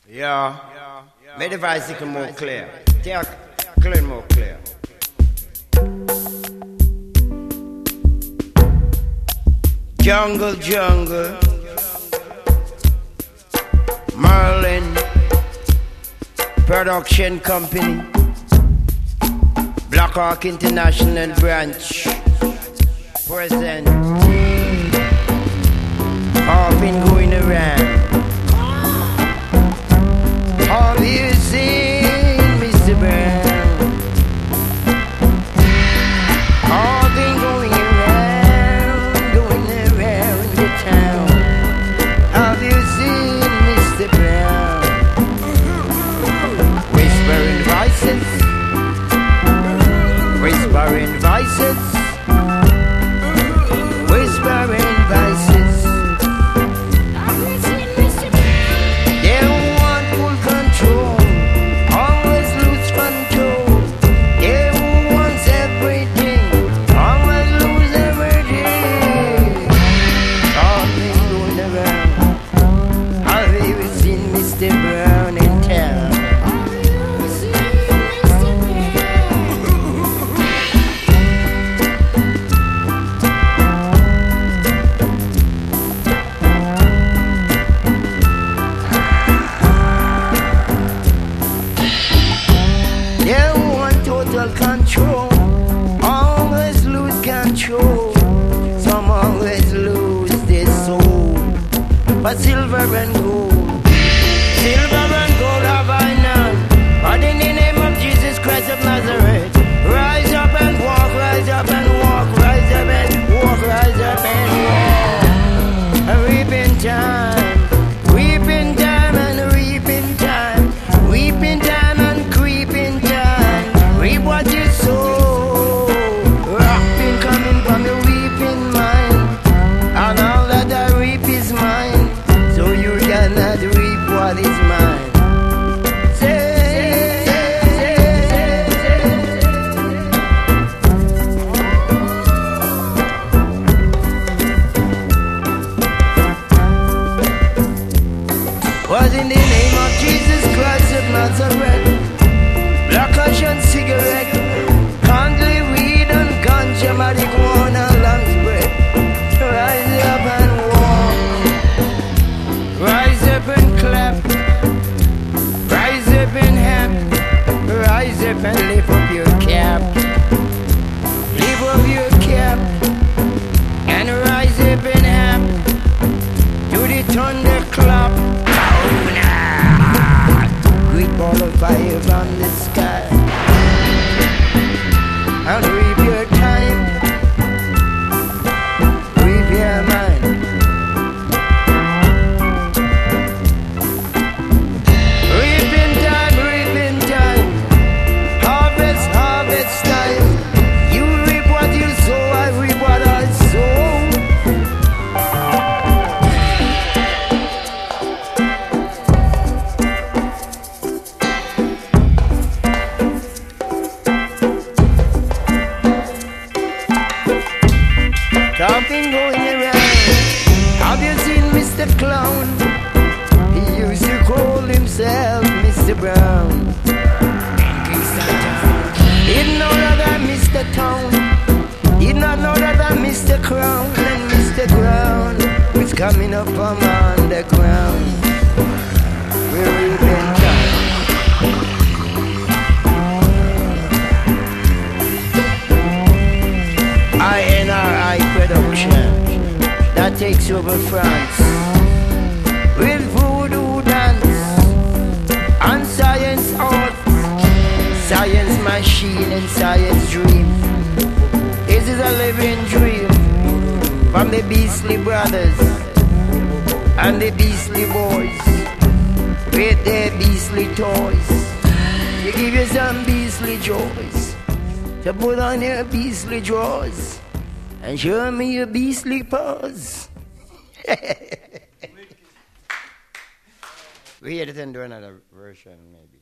Yeah. Make the voice more clear. Take clear more clear. Jungle, jungle. Merlin Production Company. Black Hawk International Branch. Present. All been going around. Have you seen Mr. Brown? All been going around the town. Have you seen Mr. Brown? Whispering voices, whispering voices, whispering voices. Control, always lose control. Some always lose their soul. But silver and gold have I none. But in the name of Jesus Christ of Nazareth, rise up and walk, rise up and walk, rise up and walk, rise up and walk. A reaping time, weeping time and reaping time, weeping time and creeping time. Reap what you sow. Rock been coming from the weeping mind, and all that I reap is mine. So you cannot reap what is mine. Was in the name of Jesus Christ of Nazareth. Black Ocean cigarette, candle, weed and ganja, marijuana, long spread. Rise up and walk, rise up and clap, rise up and hap, rise up and lift up your cap, lift up your cap, and rise up and hap, do the thunderclap. Great ball of fire from the sky, and reap your time, reap your mind. Reaping time, harvest, harvest time. You reap what you sow, I reap what I sow. Something going around. Have you seen Mr. Clown? He used to call himself Mr. Brown. He'd know that I'm Mr. Town. He'd not know that I'm Mr. Crown. And Mr. Crown was coming up from underground. We're reaping time. INRI Production that takes over France with voodoo dance and science art, science machine and science dream. This is a living dream from the Beastly Brothers and the Beastly Boys with their beastly toys. You give you some beastly joys to put on your beastly drawers and show me your beastly paws. We had to do another version maybe.